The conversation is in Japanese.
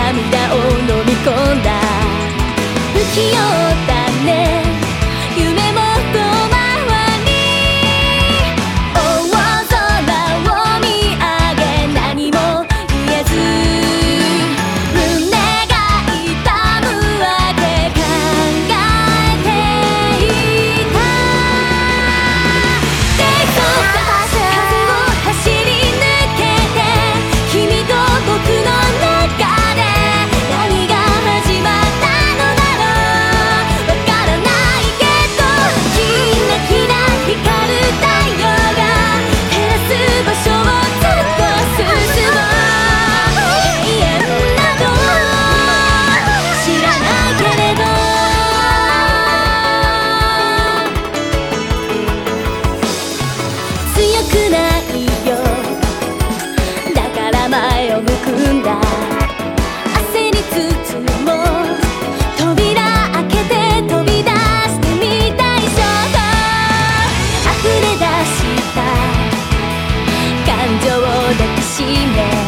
涙を飲み込んだ。不器用だね、夢も遠回り。大空を見上げ何も言えず、胸が痛むわけ考えていた。低速風を走り抜けて、君と僕の中で何が始まったのだろう。わからないけど、キラキラ光る太陽が照らす場所をずっと進もう。永遠など知らないけれど、強くないよ、だから前を向くんだ。焦りつつも扉開けて飛び出してみたい。衝動溢れ出した感情を抱きしめ